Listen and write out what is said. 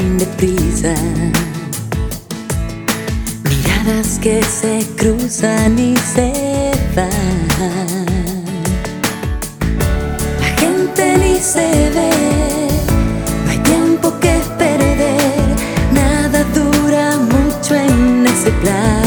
tan deprisa. Miradas que se cruzan y se van. La gente ni se ve, no hay tiempo que perder. Nada dura mucho en ese plan.